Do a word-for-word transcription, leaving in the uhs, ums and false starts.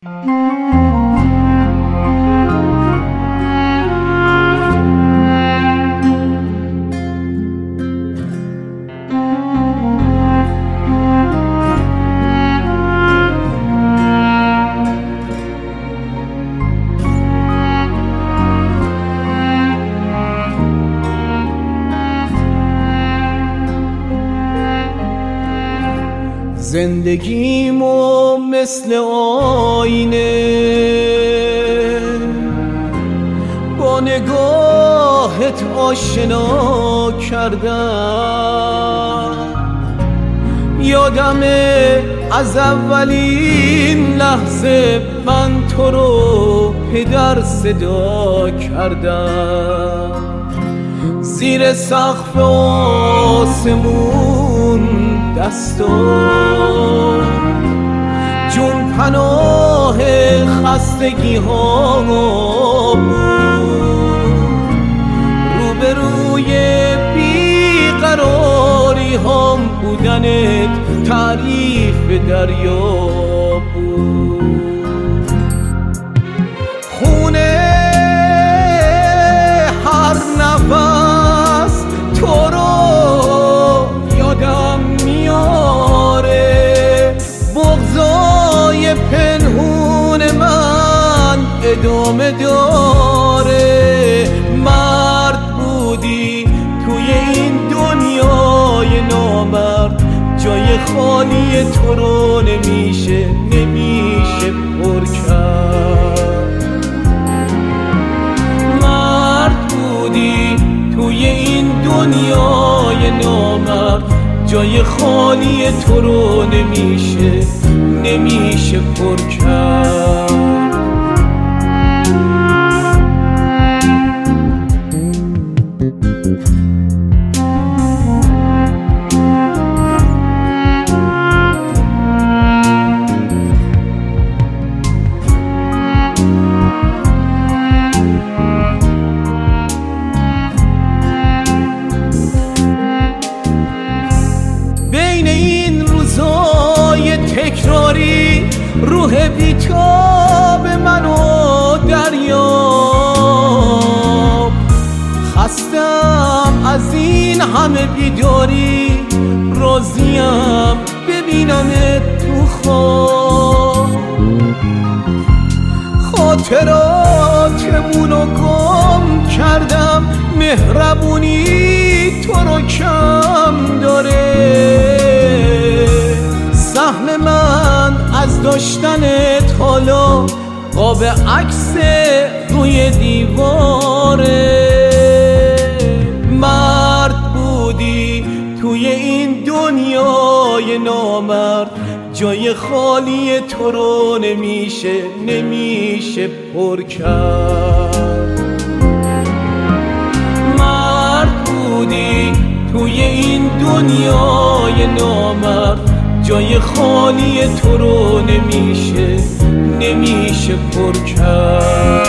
زندگیمو مثل آینه با نگاهت آشنا کردم. یادمه از اولین لحظه من تو رو پدر صدا کردم. زیر سقف آسمون دستم جون پناه خستگی ها بود. روبروی بیقراری هم بودنت تعریف دریا بود. خونه هر نفس تو رو یادم میاره. بغضای پنهون من ادامه داره. مرد بودی توی این دنیای نامرد. جای خالی تو رو نمیشه نمیشه پر کرد. مرد بودی توی این دنیای نامرد. جای خالی تو رو نمیشه نمیشه پر کرد. تکراری روح بیتاب منو دریاب. خستم از این همه بیداری. راضیم ببینمت تو خواب. خاطراتمونو گم کردم. مهربونی تو رو کم داره. سهم من از داشتنت حالا قاب عکس روی دیواره. مرد بودی توی این دنیای نامرد. جای خالی تو رو نمیشه نمیشه پر کرد. مرد بودی توی این دنیای نامرد. جای خالی تو رو نمیشه نمیشه پر کرد.